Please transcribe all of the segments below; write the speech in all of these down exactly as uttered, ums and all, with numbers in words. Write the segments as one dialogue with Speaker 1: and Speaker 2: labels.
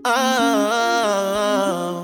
Speaker 1: Ah,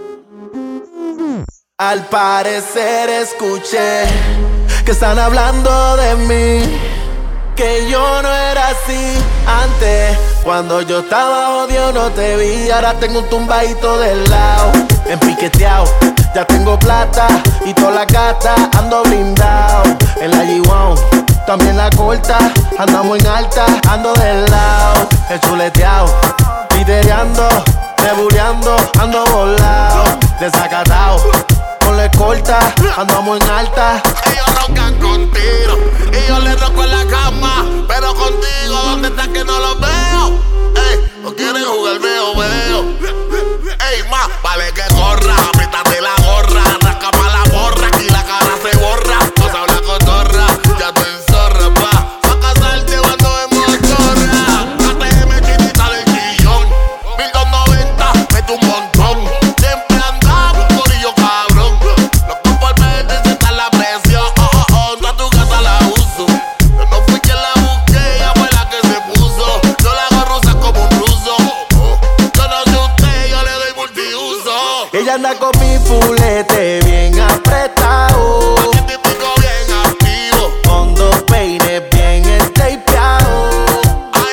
Speaker 1: al parecer escuché que están hablando de mí, que yo no era así antes. Cuando yo estaba jodido no te vi. Ahora tengo un tumbadito del lado, empiqueteado. Ya tengo plata y toda la gata. Ando blindado en la G uno, también la corta. Andamos en alta, ando del lado, el chuleteado, lidereando, nebuleando. Ando volado, desacatado, con la escolta. Andamos en alta.
Speaker 2: Ellos roncan contigo y yo le ronco en la cama, pero contigo, ¿dónde estás que no los veo? Ey, no quieren jugar, veo, veo. Ey, ma, vale que corra, apriétate la gorra, rasca pa' la borra, aquí la cara se borra. No se habla cotorra, ya te enzorra, pa. Pa' casarte cuando vemos chorra. A T M chinita del chillón, mil doscientos noventa, mete un montón. Siempre andamos un corillo cabrón. Loco por verte y sentar la presión. Oh, oh, oh, no a tu gata la uso. Yo no fui quien la busqué, ella fue la que se puso. Yo la hago rusa como un ruso. Oh, yo no sé usted, yo le doy multiuso.
Speaker 1: Ella anda con mi fulete bien apretado,
Speaker 2: Aquí típico bien activo.
Speaker 1: con dos peines bien estapeados.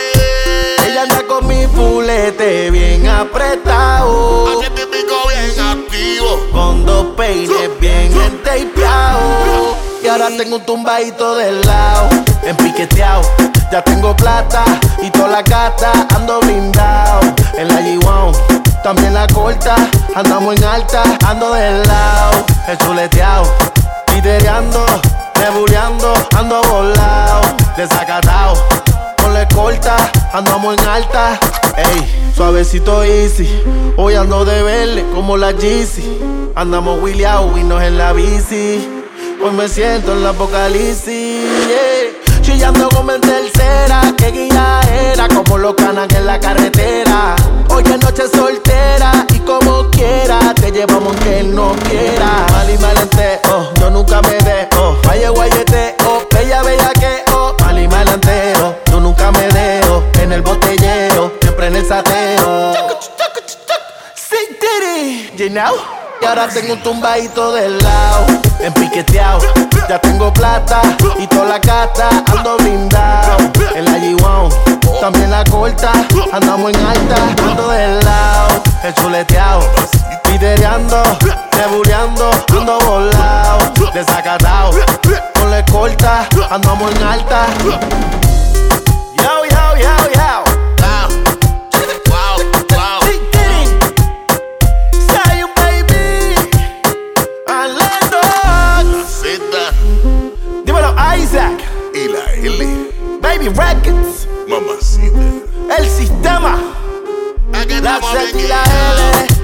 Speaker 2: Ay,
Speaker 1: Ella anda con mi fulete bien apretado,
Speaker 2: aquí típico bien activo.
Speaker 1: con dos peines bien entapeados. Y ahora tengo un tumbadito del lado, empiqueteado. Ya tengo plata y toda la gata. Ando blindado en la G uno, también la corta. Andamos en alta, ando del lado, el chuleteado, lidereando, nebuleando. Ando volado, desacatado, con la escolta. Andamos en alta. Ey, suavecito easy. Hoy ando de verle como la Yeezy. Andamos wheeleados y nos en la bici. Hoy me siento en la apocalipsis, yeah. Chillando como en tercera, que guía era, como los canas en la carretera. Hoy es noche soltera y como quiera te llevamos aunque él no quiera. Mal y malenteo, yo nunca me dejo. Vaya guayeteo, bella bella que oh. Mal y malenteo, yo nunca me dejo. En el botelleo, siempre en el sateo. Sick Diddy, you know. Y ahora tengo un tumbadito del lado, empiqueteado. Ya tengo plata y toda la gata. Ando blindado en la G uno, también la corta. Andamos en alta, ando del lado, el chuleteado, lidereando, nebuleando. Ando volado, desacatado, con la escolta. Andamos en alta. Yo, yo, yo, yo.
Speaker 2: Wow, wow, wow.
Speaker 1: Sick Diddy, Zion baby, Orlando.
Speaker 2: Cita
Speaker 1: Dímelo Isaac,
Speaker 2: y la L.
Speaker 1: Baby Records,
Speaker 2: Mamacita.
Speaker 1: el sistema,
Speaker 2: Aquí
Speaker 1: la
Speaker 2: estamos
Speaker 1: Z y
Speaker 2: bien
Speaker 1: la
Speaker 2: guiados.
Speaker 1: L.